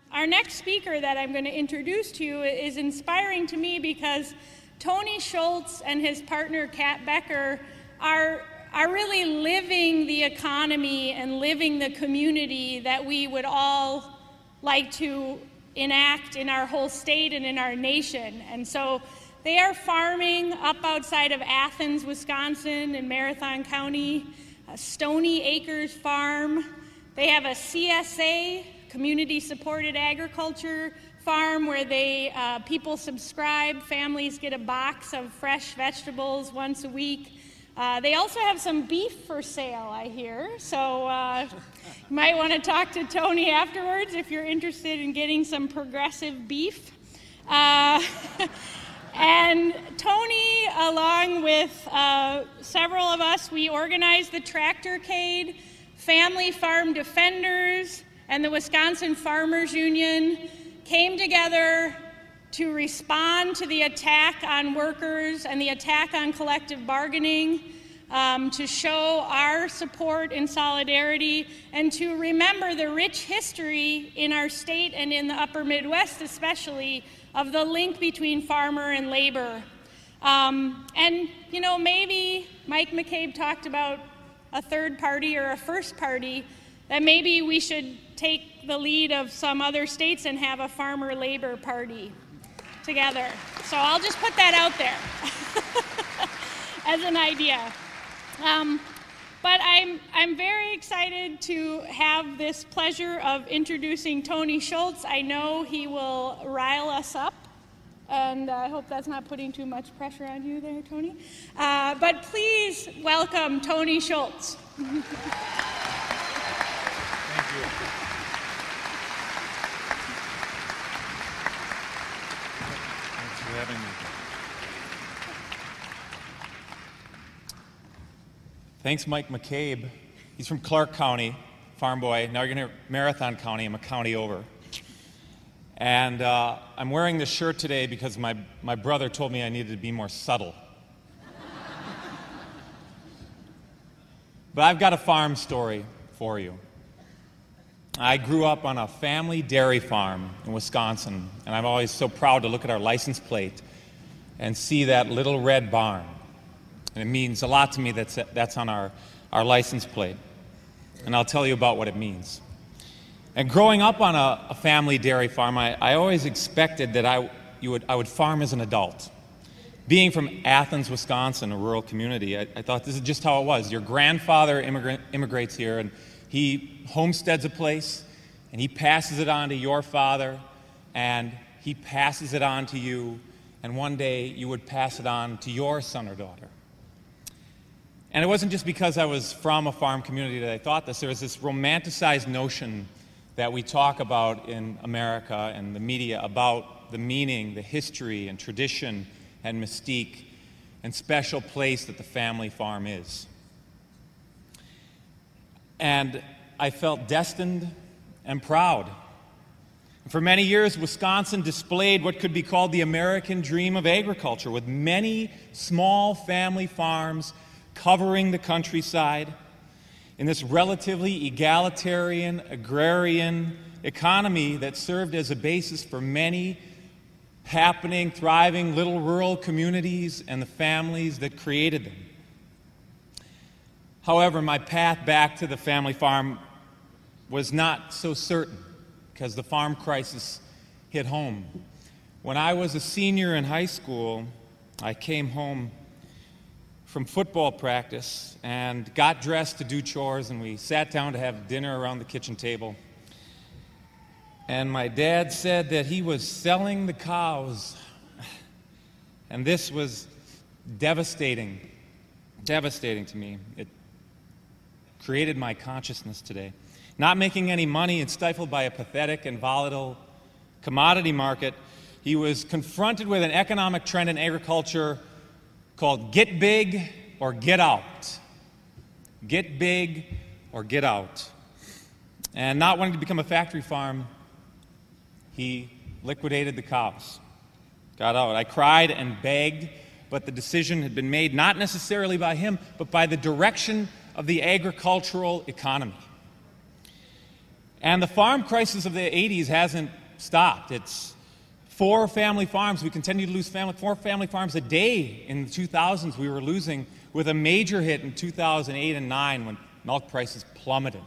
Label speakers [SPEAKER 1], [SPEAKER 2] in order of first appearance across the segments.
[SPEAKER 1] Our next speaker that I'm going to introduce to you is inspiring to me because Tony Schultz and his partner Kat Becker are really living the economy and living the community that we would all like to enact in our whole state and in our nation. And so they are farming up outside of Athens, Wisconsin in Marathon County, Stony Acres Farm. They have a CSA, Community Supported Agriculture farm, where people subscribe, families get a box of fresh vegetables once a week. They also have some beef for sale, I hear, so you might want to talk to Tony afterwards if you're interested in getting some progressive beef. And Tony, along with several of us, we organized the Tractorcade, Family Farm Defenders, and the Wisconsin Farmers Union came together to respond to the attack on workers and the attack on collective bargaining, to show our support and solidarity, and to remember the rich history in our state and in the upper Midwest especially of the link between farmer and labor. And, you know, maybe Mike McCabe talked about a third party or a first party, that maybe we should take the lead of some other states and have a farmer-labor party together. So I'll just put that out there as an idea. But I'm very excited to have this pleasure of introducing Tony Schultz. I know he will rile us up, and I hope that's not putting too much pressure on you there, Tony. But please welcome Tony Schultz.
[SPEAKER 2] Thank you. Thanks for having me. Thanks, Mike McCabe. He's from Clark County, farm boy. Now you're going to Marathon County. I'm a county over. And I'm wearing this shirt today because my brother told me I needed to be more subtle. But I've got a farm story for you. I grew up on a family dairy farm in Wisconsin, and I'm always so proud to look at our license plate and see that little red barn. And it means a lot to me that's on our license plate. And I'll tell you about what it means. And growing up on a family dairy farm, I always expected that I would farm as an adult. Being from Athens, Wisconsin, a rural community, I thought this is just how it was. Your grandfather immigrates here, and he homesteads a place, and he passes it on to your father, and he passes it on to you, and one day you would pass it on to your son or daughter. And it wasn't just because I was from a farm community that I thought this. There was this romanticized notion that we talk about in America and the media about the meaning, the history and tradition and mystique and special place that the family farm is. And I felt destined and proud. For many years, Wisconsin displayed what could be called the American dream of agriculture, with many small family farms covering the countryside in this relatively egalitarian, agrarian economy that served as a basis for many happening, thriving little rural communities and the families that created them. However, my path back to the family farm was not so certain because the farm crisis hit home. When I was a senior in high school, I came home from football practice and got dressed to do chores, and we sat down to have dinner around the kitchen table. And my dad said that he was selling the cows. And this was devastating to me. It created my consciousness today. Not making any money and stifled by a pathetic and volatile commodity market, he was confronted with an economic trend in agriculture called get big or get out. Get big or get out. And not wanting to become a factory farm, he liquidated the cows, got out. I cried and begged, but the decision had been made not necessarily by him, but by the direction of the agricultural economy. And the farm crisis of the 80s hasn't stopped. It's 4 family farms. We continue to lose 4 family farms a day in the 2000s. We were losing, with a major hit in 2008 and 9 when milk prices plummeted.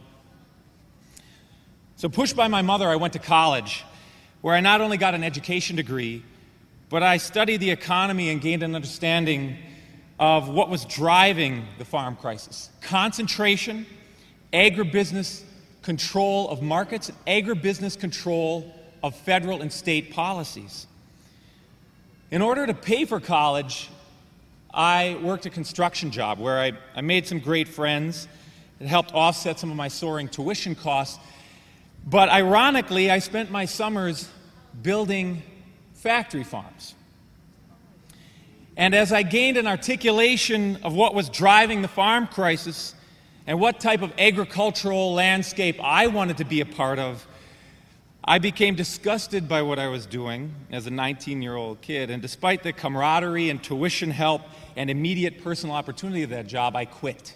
[SPEAKER 2] So pushed by my mother, I went to college, where I not only got an education degree, but I studied the economy and gained an understanding of what was driving the farm crisis. Concentration, agribusiness control of markets, and agribusiness control of federal and state policies. In order to pay for college, I worked a construction job where I made some great friends. It helped offset some of my soaring tuition costs. But ironically, I spent my summers building factory farms. And as I gained an articulation of what was driving the farm crisis and what type of agricultural landscape I wanted to be a part of, I became disgusted by what I was doing as a 19-year-old kid. And despite the camaraderie and tuition help and immediate personal opportunity of that job, I quit.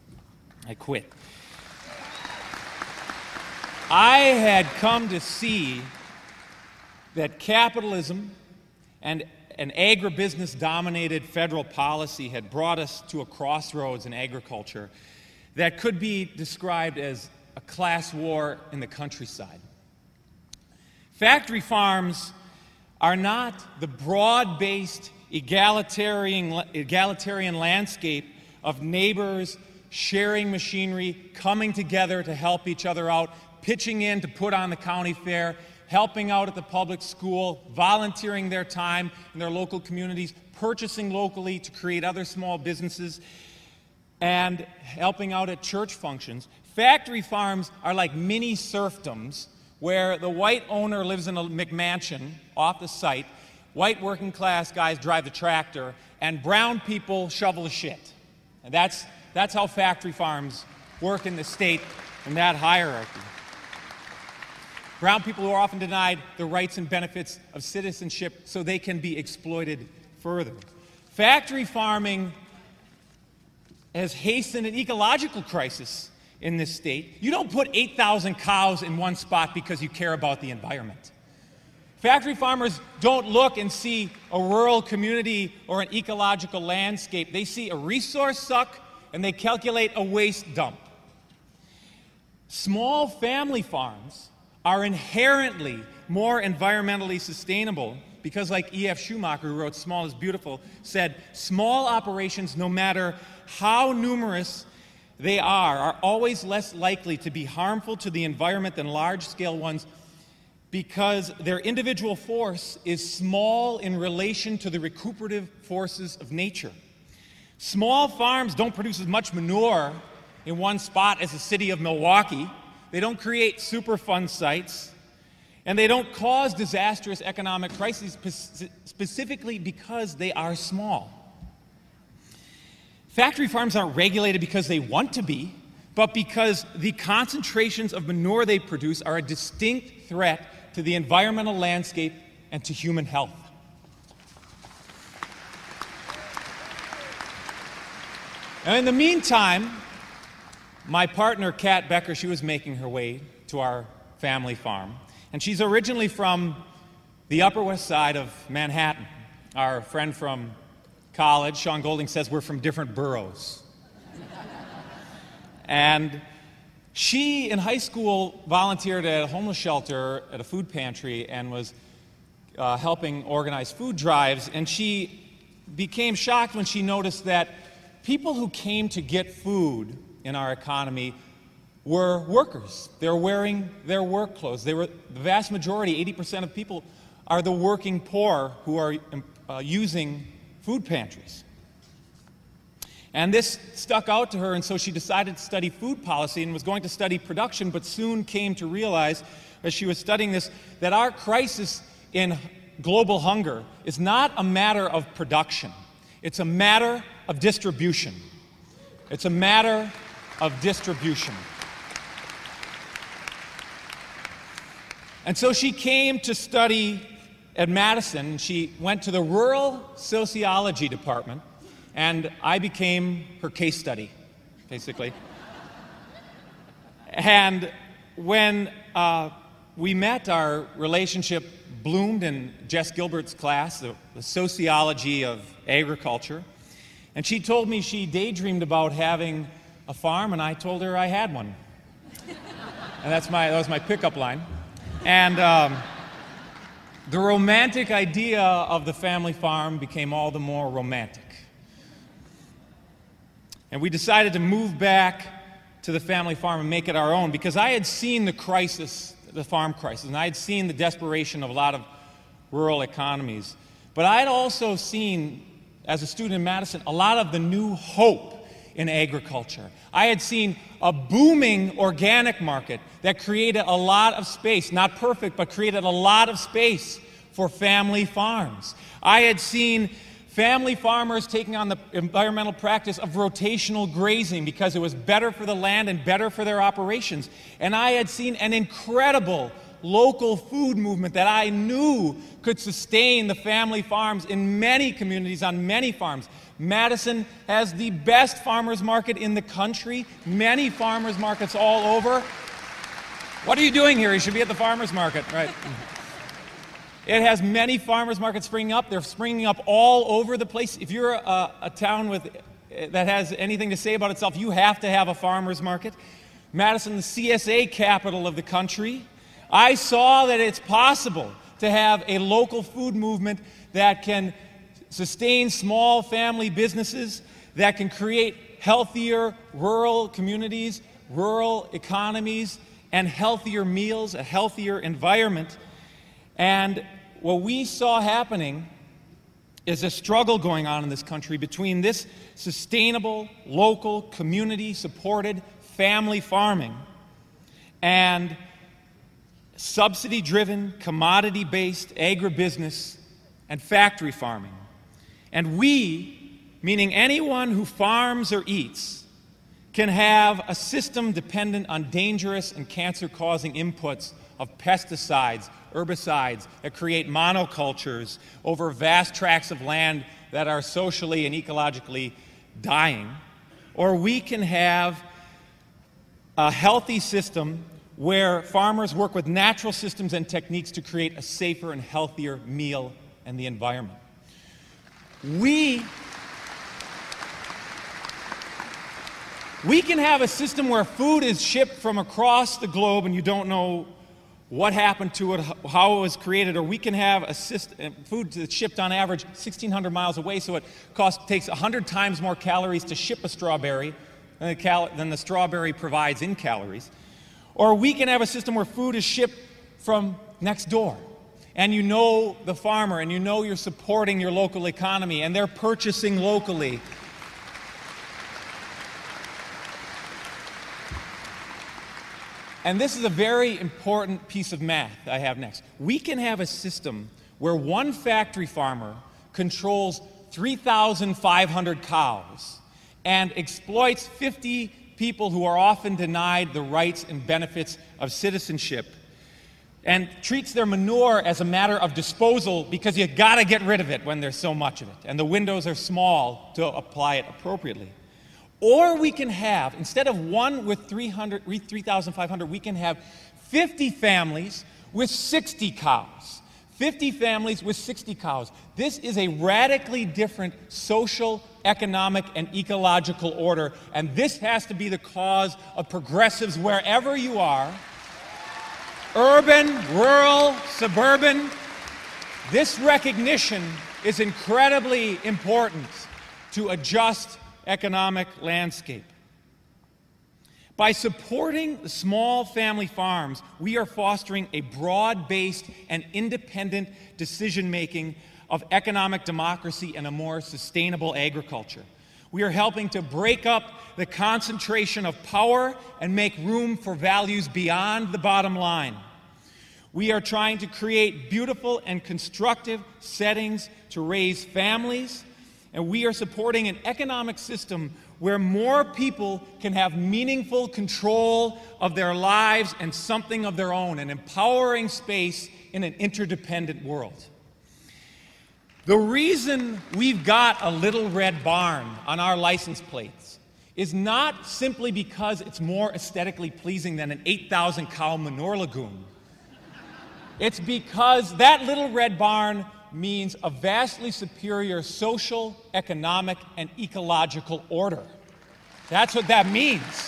[SPEAKER 2] I had come to see that capitalism and an agribusiness-dominated federal policy had brought us to a crossroads in agriculture that could be described as a class war in the countryside. Factory farms are not the broad-based egalitarian landscape of neighbors sharing machinery, coming together to help each other out, pitching in to put on the county fair, helping out at the public school, volunteering their time in their local communities, purchasing locally to create other small businesses, and helping out at church functions. Factory farms are like mini serfdoms where the white owner lives in a McMansion off the site, white working class guys drive the tractor, and brown people shovel the shit. And that's how factory farms work in the state in that hierarchy. Brown people who are often denied the rights and benefits of citizenship so they can be exploited further. Factory farming has hastened an ecological crisis in this state. You don't put 8,000 cows in one spot because you care about the environment. Factory farmers don't look and see a rural community or an ecological landscape. They see a resource suck and they calculate a waste dump. Small family farms are inherently more environmentally sustainable because, like E.F. Schumacher, who wrote Small is Beautiful, said, small operations, no matter how numerous they are always less likely to be harmful to the environment than large-scale ones because their individual force is small in relation to the recuperative forces of nature. Small farms don't produce as much manure in one spot as the city of Milwaukee. They don't create Superfund sites, and they don't cause disastrous economic crises specifically because they are small. Factory farms aren't regulated because they want to be, but because the concentrations of manure they produce are a distinct threat to the environmental landscape and to human health. And in the meantime, my partner, Kat Becker, she was making her way to our family farm. And she's originally from the Upper West Side of Manhattan. Our friend from college, Sean Golding, says we're from different boroughs. And she, in high school, volunteered at a homeless shelter at a food pantry and was helping organize food drives. And she became shocked when she noticed that people who came to get food in our economy were workers. They were wearing their work clothes. The vast majority, 80% of people, are the working poor who are using food pantries. And this stuck out to her, and so she decided to study food policy and was going to study production, but soon came to realize, as she was studying this, that our crisis in global hunger is not a matter of production. It's a matter of distribution. It's a matter of distribution. And so she came to study at Madison. She went to the rural sociology department, and I became her case study, basically. And when we met, our relationship bloomed in Jess Gilbert's class, the sociology of agriculture. And she told me she daydreamed about having a farm, and I told her I had one. And that was my pickup line. And the romantic idea of the family farm became all the more romantic. And we decided to move back to the family farm and make it our own, because I had seen the crisis, the farm crisis, and I had seen the desperation of a lot of rural economies. But I had also seen, as a student in Madison, a lot of the new hope in agriculture. I had seen a booming organic market that created a lot of space, not perfect, but created a lot of space for family farms. I had seen family farmers taking on the environmental practice of rotational grazing because it was better for the land and better for their operations. And I had seen an incredible local food movement that I knew could sustain the family farms in many communities on many farms. Madison has the best farmers market in the country, many farmers markets all over. What are you doing here? You should be at the farmers market, right? It has many farmers markets springing up. They're springing up all over the place. If you're a town that has anything to say about itself, you have to have a farmers market. Madison, the CSA capital of the country. I saw that it's possible to have a local food movement that can sustain small family businesses, that can create healthier rural communities, rural economies, and healthier meals, a healthier environment. And what we saw happening is a struggle going on in this country between this sustainable, local, community-supported family farming and subsidy-driven, commodity-based agribusiness and factory farming. And we, meaning anyone who farms or eats, can have a system dependent on dangerous and cancer-causing inputs of pesticides, herbicides that create monocultures over vast tracts of land that are socially and ecologically dying. Or we can have a healthy system where farmers work with natural systems and techniques to create a safer and healthier meal and the environment. We can have a system where food is shipped from across the globe and you don't know what happened to it, how it was created, or we can have a system, food that's shipped on average 1,600 miles away, so it takes 100 times more calories to ship a strawberry than the strawberry provides in calories. Or we can have a system where food is shipped from next door, and you know the farmer, and you know you're supporting your local economy, and they're purchasing locally. And this is a very important piece of math I have next. We can have a system where one factory farmer controls 3,500 cows and exploits 50 people who are often denied the rights and benefits of citizenship, and treats their manure as a matter of disposal because you got to get rid of it when there's so much of it, and the windows are small to apply it appropriately. Or we can have, instead of one with 3,500, we can have 50 families with 60 cows. 50 families with 60 cows. This is a radically different social, economic, and ecological order, and this has to be the cause of progressives wherever you are, urban, rural, suburban. This recognition is incredibly important to adjust economic landscape. By supporting the small family farms, we are fostering a broad-based and independent decision-making of economic democracy and a more sustainable agriculture. We are helping to break up the concentration of power and make room for values beyond the bottom line. We are trying to create beautiful and constructive settings to raise families, and we are supporting an economic system where more people can have meaningful control of their lives and something of their own, an empowering space in an interdependent world. The reason we've got a little red barn on our license plates is not simply because it's more aesthetically pleasing than an 8,000 cow manure lagoon. It's because that little red barn means a vastly superior social, economic, and ecological order. That's what that means.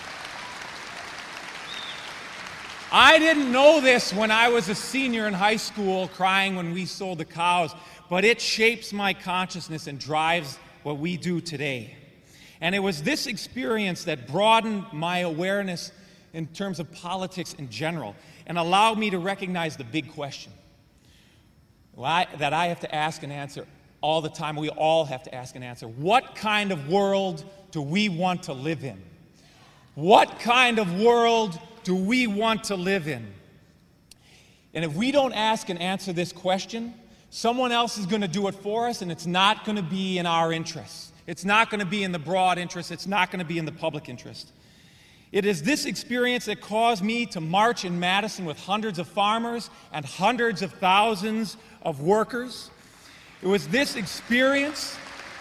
[SPEAKER 2] I didn't know this when I was a senior in high school, crying when we sold the cows, but it shapes my consciousness and drives what we do today. And it was this experience that broadened my awareness in terms of politics in general and allowed me to recognize the big question that I have to ask and answer all the time. We all have to ask and answer. What kind of world do we want to live in? What kind of world do we want to live in? And if we don't ask and answer this question, someone else is going to do it for us, and it's not going to be in our interests. It's not going to be in the broad interest. It's not going to be in the public interest. It is this experience that caused me to march in Madison with hundreds of farmers and hundreds of thousands of workers. It was this experience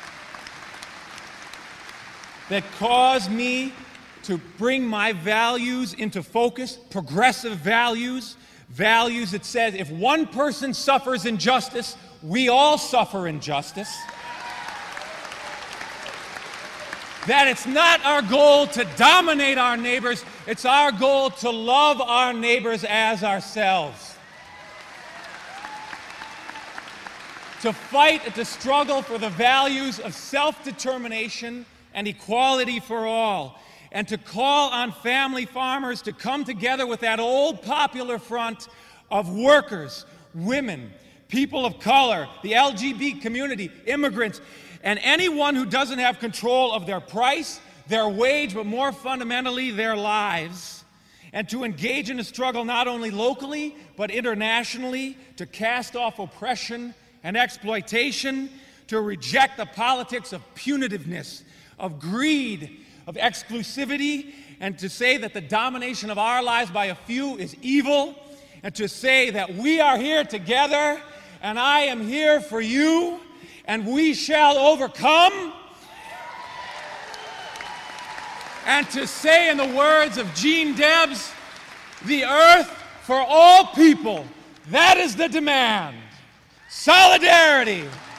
[SPEAKER 2] that caused me to bring my values into focus, progressive values, values that says if one person suffers injustice, we all suffer injustice. That it's not our goal to dominate our neighbors, it's our goal to love our neighbors as ourselves. To fight and to struggle for the values of self-determination and equality for all. And to call on family farmers to come together with that old popular front of workers, women, people of color, the LGBT community, immigrants, and anyone who doesn't have control of their price, their wage, but more fundamentally, their lives, and to engage in a struggle not only locally, but internationally, to cast off oppression and exploitation, to reject the politics of punitiveness, of greed, of exclusivity, and to say that the domination of our lives by a few is evil, and to say that we are here together, and I am here for you, and we shall overcome. And to say, in the words of Gene Debs, the earth for all people, that is the demand. Solidarity.